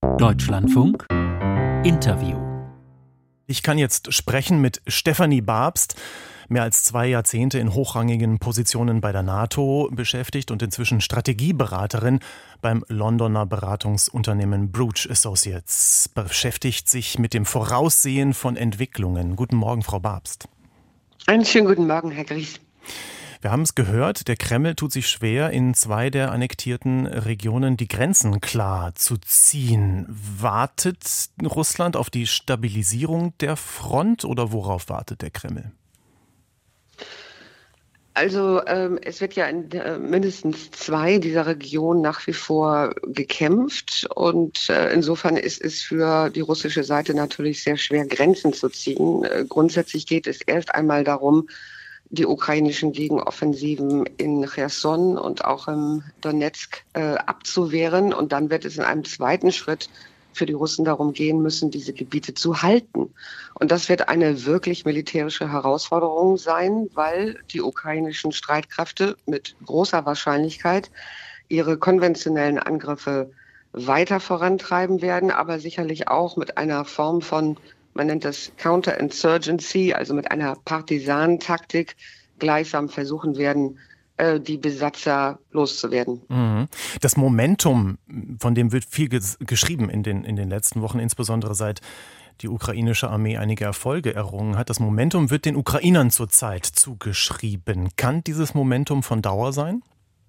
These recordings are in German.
Deutschlandfunk Interview. Ich kann jetzt sprechen mit Stefanie Babst, mehr als 2 Jahrzehnte in hochrangigen Positionen bei der NATO beschäftigt und inzwischen Strategieberaterin beim Londoner Beratungsunternehmen Brugge Associates, beschäftigt sich mit dem Voraussehen von Entwicklungen. Guten Morgen, Frau Babst. Einen schönen guten Morgen, Herr Gries. Wir haben es gehört, der Kreml tut sich schwer, in 2 der annektierten Regionen die Grenzen klar zu ziehen. Wartet Russland auf die Stabilisierung der Front oder worauf wartet der Kreml? Also es wird ja in mindestens 2 dieser Regionen nach wie vor gekämpft und insofern ist es für die russische Seite natürlich sehr schwer, Grenzen zu ziehen. Grundsätzlich geht es erst einmal darum, die ukrainischen Gegenoffensiven in Cherson und auch im Donetsk abzuwehren. Und dann wird es in einem zweiten Schritt für die Russen darum gehen müssen, diese Gebiete zu halten. Und das wird eine wirklich militärische Herausforderung sein, weil die ukrainischen Streitkräfte mit großer Wahrscheinlichkeit ihre konventionellen Angriffe weiter vorantreiben werden, aber sicherlich auch mit einer Form von, man nennt das Counterinsurgency, also mit einer Partisanentaktik gleichsam versuchen werden, die Besatzer loszuwerden. Das Momentum, von dem wird viel geschrieben in den letzten Wochen, insbesondere seit die ukrainische Armee einige Erfolge errungen hat. Das Momentum wird den Ukrainern zurzeit zugeschrieben. Kann dieses Momentum von Dauer sein?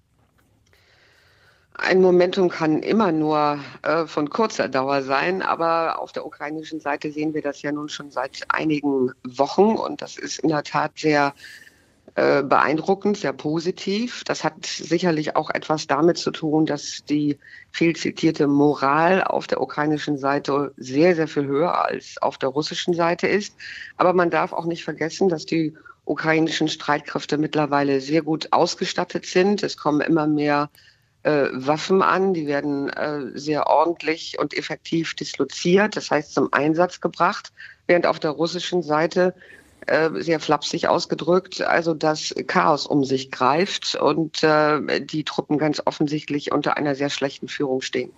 Ein Momentum kann immer nur von kurzer Dauer sein, aber auf der ukrainischen Seite sehen wir das ja nun schon seit einigen Wochen und das ist in der Tat sehr beeindruckend, sehr positiv. Das hat sicherlich auch etwas damit zu tun, dass die viel zitierte Moral auf der ukrainischen Seite sehr, sehr viel höher als auf der russischen Seite ist. Aber man darf auch nicht vergessen, dass die ukrainischen Streitkräfte mittlerweile sehr gut ausgestattet sind. Es kommen immer mehr Waffen an, die werden sehr ordentlich und effektiv disloziert, das heißt zum Einsatz gebracht, während auf der russischen Seite sehr flapsig ausgedrückt, also das Chaos um sich greift und die Truppen ganz offensichtlich unter einer sehr schlechten Führung stehen.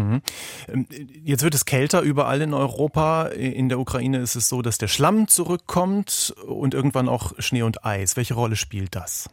Jetzt wird es kälter überall in Europa. In der Ukraine ist es so, dass der Schlamm zurückkommt und irgendwann auch Schnee und Eis. Welche Rolle spielt das?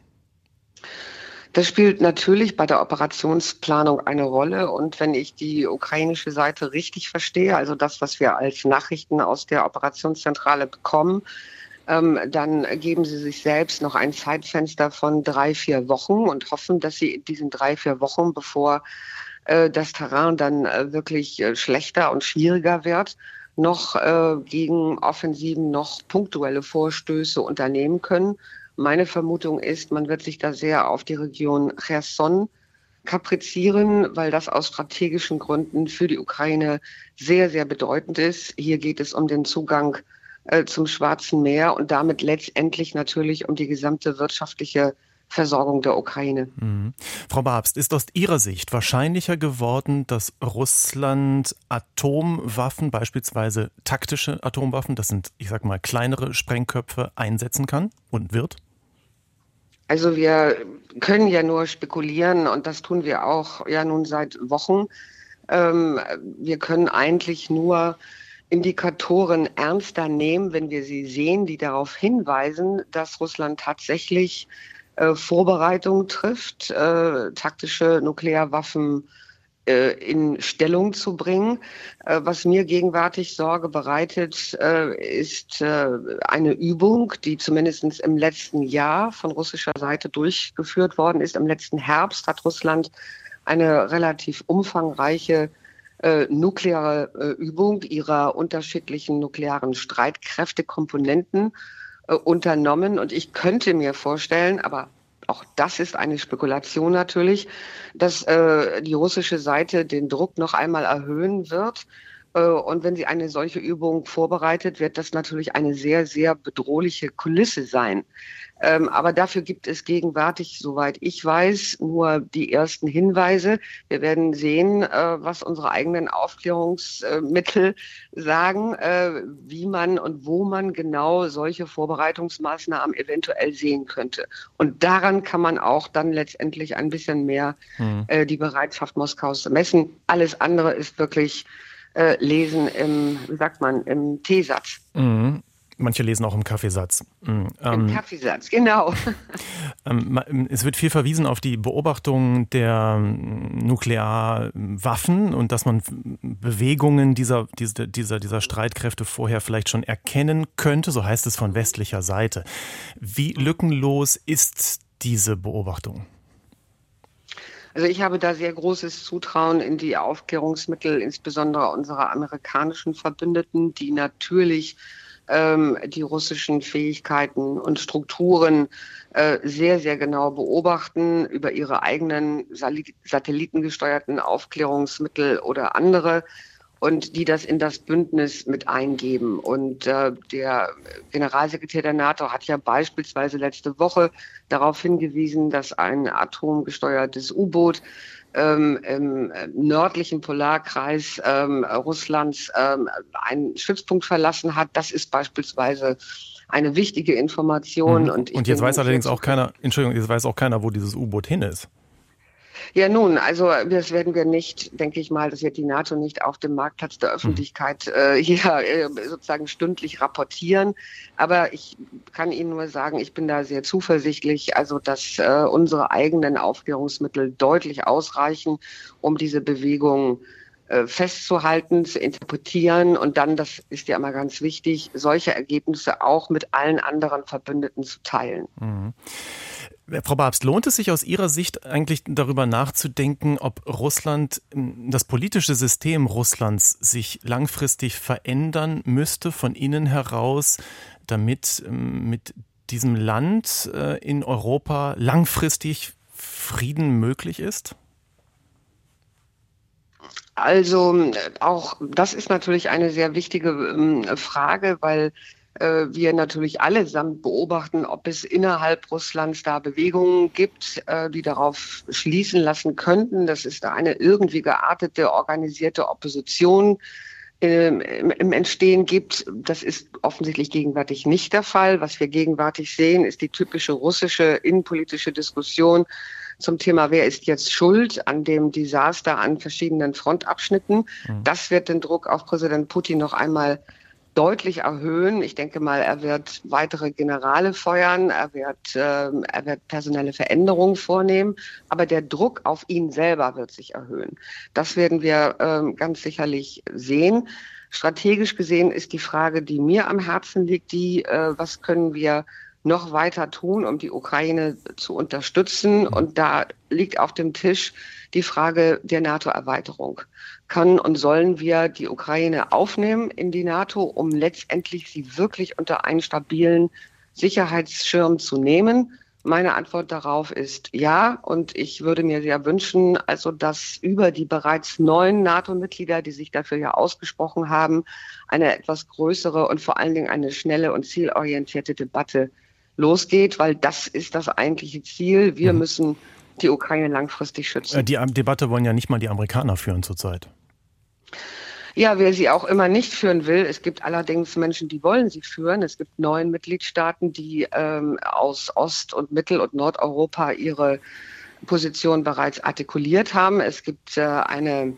Das spielt natürlich bei der Operationsplanung eine Rolle. Und wenn ich die ukrainische Seite richtig verstehe, also das, was wir als Nachrichten aus der Operationszentrale bekommen, dann geben sie sich selbst noch ein Zeitfenster von 3-4 Wochen und hoffen, dass sie in diesen 3-4 Wochen, bevor das Terrain dann wirklich schlechter und schwieriger wird, noch gegen Offensiven noch punktuelle Vorstöße unternehmen können. Meine Vermutung ist, man wird sich da sehr auf die Region Cherson kaprizieren, weil das aus strategischen Gründen für die Ukraine sehr, sehr bedeutend ist. Hier geht es um den Zugang zum Schwarzen Meer und damit letztendlich natürlich um die gesamte wirtschaftliche Versorgung der Ukraine. Frau Babst, ist aus Ihrer Sicht wahrscheinlicher geworden, dass Russland Atomwaffen, beispielsweise taktische Atomwaffen, das sind, ich sag mal, kleinere Sprengköpfe, einsetzen kann und wird? Also wir können ja nur spekulieren und das tun wir auch ja nun seit Wochen. Wir können eigentlich nur Indikatoren ernster nehmen, wenn wir sie sehen, die darauf hinweisen, dass Russland tatsächlich Vorbereitungen trifft, taktische Nuklearwaffen in Stellung zu bringen. Was mir gegenwärtig Sorge bereitet, ist eine Übung, die zumindest im letzten Jahr von russischer Seite durchgeführt worden ist. Im letzten Herbst hat Russland eine relativ umfangreiche nukleare Übung ihrer unterschiedlichen nuklearen Streitkräftekomponenten unternommen. Und ich könnte mir vorstellen, aber auch das ist eine Spekulation natürlich, dass die russische Seite den Druck noch einmal erhöhen wird. Und wenn sie eine solche Übung vorbereitet, wird das natürlich eine sehr, sehr bedrohliche Kulisse sein. Aber dafür gibt es gegenwärtig, soweit ich weiß, nur die ersten Hinweise. Wir werden sehen, was unsere eigenen Aufklärungsmittel sagen, wie man und wo man genau solche Vorbereitungsmaßnahmen eventuell sehen könnte. Und daran kann man auch dann letztendlich ein bisschen mehr die Bereitschaft Moskaus messen. Alles andere ist wirklich lesen im Teesatz. Mhm. Manche lesen auch im Kaffeesatz. Im Kaffeesatz, genau. Es wird viel verwiesen auf die Beobachtung der Nuklearwaffen und dass man Bewegungen dieser Streitkräfte vorher vielleicht schon erkennen könnte, so heißt es von westlicher Seite. Wie lückenlos ist diese Beobachtung? Also ich habe da sehr großes Zutrauen in die Aufklärungsmittel, insbesondere unserer amerikanischen Verbündeten, die natürlich die russischen Fähigkeiten und Strukturen sehr, sehr genau beobachten über ihre eigenen satellitengesteuerten Aufklärungsmittel oder andere und die das in das Bündnis mit eingeben. Und der Generalsekretär der NATO hat ja beispielsweise letzte Woche darauf hingewiesen, dass ein atomgesteuertes U-Boot im nördlichen Polarkreis Russlands einen Stützpunkt verlassen hat. Das ist beispielsweise eine wichtige Information. Und jetzt weiß allerdings auch keiner, jetzt weiß auch keiner, wo dieses U-Boot hin ist. Ja, nun, also das werden wir nicht, denke ich mal, das wird die NATO nicht auf dem Marktplatz der Öffentlichkeit hier sozusagen stündlich rapportieren. Aber ich kann Ihnen nur sagen, ich bin da sehr zuversichtlich, also dass unsere eigenen Aufklärungsmittel deutlich ausreichen, um diese Bewegung festzuhalten, zu interpretieren und dann, das ist ja immer ganz wichtig, solche Ergebnisse auch mit allen anderen Verbündeten zu teilen. Mhm. Frau Babst, lohnt es sich aus Ihrer Sicht eigentlich darüber nachzudenken, ob Russland, das politische System Russlands sich langfristig verändern müsste von innen heraus, damit mit diesem Land in Europa langfristig Frieden möglich ist? Also auch das ist natürlich eine sehr wichtige Frage, weil wir natürlich allesamt beobachten, ob es innerhalb Russlands da Bewegungen gibt, die darauf schließen lassen könnten, dass es da eine irgendwie geartete, organisierte Opposition im Entstehen gibt. Das ist offensichtlich gegenwärtig nicht der Fall. Was wir gegenwärtig sehen, ist die typische russische innenpolitische Diskussion zum Thema, wer ist jetzt schuld an dem Desaster an verschiedenen Frontabschnitten. Das wird den Druck auf Präsident Putin noch einmal deutlich erhöhen. Ich denke mal, er wird weitere Generale feuern, er wird personelle Veränderungen vornehmen, aber der Druck auf ihn selber wird sich erhöhen. Das werden wir ganz sicherlich sehen. Strategisch gesehen ist die Frage, die mir am Herzen liegt, was können wir noch weiter tun, um die Ukraine zu unterstützen? Und da liegt auf dem Tisch die Frage der NATO-Erweiterung. Können und sollen wir die Ukraine aufnehmen in die NATO, um letztendlich sie wirklich unter einen stabilen Sicherheitsschirm zu nehmen? Meine Antwort darauf ist ja. Und ich würde mir sehr wünschen, also dass über die bereits 9 NATO-Mitglieder, die sich dafür ja ausgesprochen haben, eine etwas größere und vor allen Dingen eine schnelle und zielorientierte Debatte losgeht, weil das ist das eigentliche Ziel. Wir müssen die Ukraine langfristig schützen. Die Debatte wollen ja nicht mal die Amerikaner führen zurzeit. Ja, wer sie auch immer nicht führen will. Es gibt allerdings Menschen, die wollen sie führen. Es gibt 9 Mitgliedstaaten, die aus Ost- und Mittel- und Nordeuropa ihre Position bereits artikuliert haben. Es gibt eine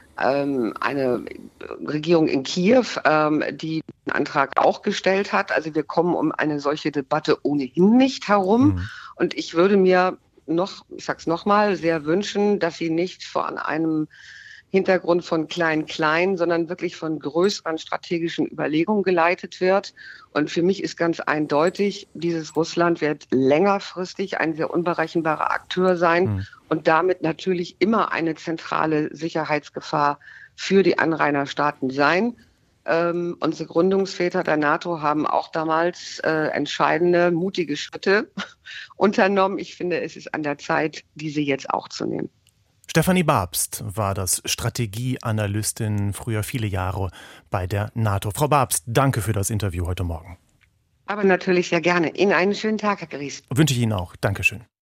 Regierung in Kiew, die den Antrag auch gestellt hat. Also wir kommen um eine solche Debatte ohnehin nicht herum. Und ich würde mir ich sag's nochmal, sehr wünschen, dass sie nicht von einem Hintergrund von klein-klein, sondern wirklich von größeren strategischen Überlegungen geleitet wird. Und für mich ist ganz eindeutig, dieses Russland wird längerfristig ein sehr unberechenbarer Akteur sein und damit natürlich immer eine zentrale Sicherheitsgefahr für die Anrainerstaaten sein. Unsere Gründungsväter der NATO haben auch damals entscheidende, mutige Schritte unternommen. Ich finde, es ist an der Zeit, diese jetzt auch zu nehmen. Stefanie Babst war das, Strategieanalystin, früher viele Jahre bei der NATO. Frau Babst, danke für das Interview heute Morgen. Aber natürlich sehr gerne. Ihnen einen schönen Tag, Herr Gries. Wünsche ich Ihnen auch. Dankeschön.